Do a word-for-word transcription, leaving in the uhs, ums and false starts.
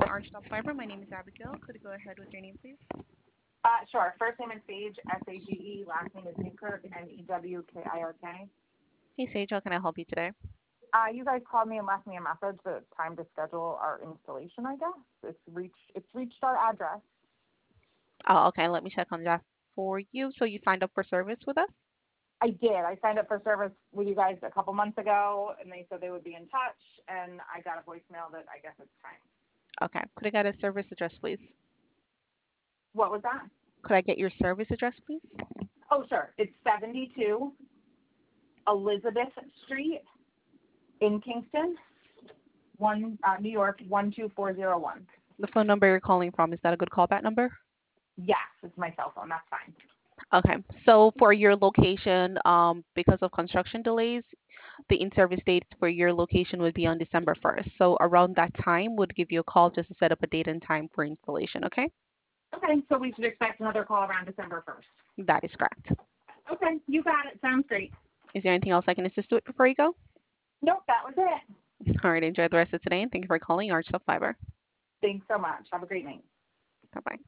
Archtop Fiber. My name is Abigail. Could you go ahead with your name, please? Uh, sure. First name is Sage, S A G E. Last name is Newkirk, N E W K I R K. Hey, Sage, how can I help you today? Uh, you guys called me and left me a message that it's time to schedule our installation, I guess. It's reached, it's reached our address. Oh, okay. Let me check on that for you. So you signed up for service with us? I did. I signed up for service with you guys a couple months ago, and they said they would be in touch, and I got a voicemail that I guess it's time. Okay. Could I get a service address, please? What was that? Could I get your service address, please? Oh, sure. It's seventy-two Elizabeth Street in Kingston, one uh, New York, one two four zero one. The phone number you're calling from, is that a good callback number? Yes, it's my cell phone. That's fine. Okay. So for your location, um, because of construction delays, the in-service date for your location would be on December first. So around that time, would give you a call just to set up a date and time for installation, okay? Okay, so we should expect another call around December first. That is correct. Okay, you got it. Sounds great. Is there anything else I can assist with before you go? Nope, that was it. All right. Enjoy the rest of today, and thank you for calling Arch Fiber. Thanks so much. Have a great night. Bye-bye.